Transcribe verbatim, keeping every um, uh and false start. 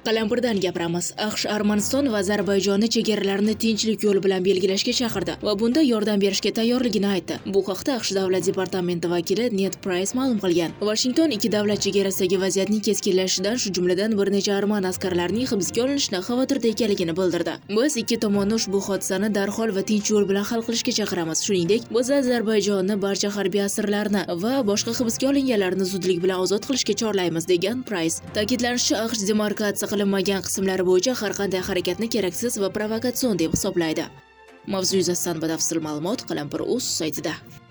Qalampirdan gapiramiz. AQSh Armaniston va Ozarbayjonni chegaralarni tinchlik yo'li bilan belgilashga chaqirdi va bunda yordam berishga tayyorligini aytdi. Bu haqda AQSh davlat departamenti vakili Ned Price ma'lum qilgan. Washington ikki davlat chegarasidagi vaziyatning keskinlashishidan, shu jumladan bir necha arman askarlarining hibsga olinishidan xavotirda ekanligini bildirdi. Biz ikki tomonni ushbu hodisani darhol va tinch yo'l bilan hal qilishga chaqiramiz. Shuningdek, biz Ozarbayjonni barcha harbiy asirlarni va boshqa hibsga olinganlarni zudlik bilan ozod qilishga chorlaymiz, degan Price. Ta'kidlanishicha, AQSh demarkatsiya qilinmagan qismlari bo'yicha har qanday harakatni keraksiz va provokatsion deb hisoblaydi. Mavzu yuzasidan batafsil ma'lumot Qalampir.uz saytida.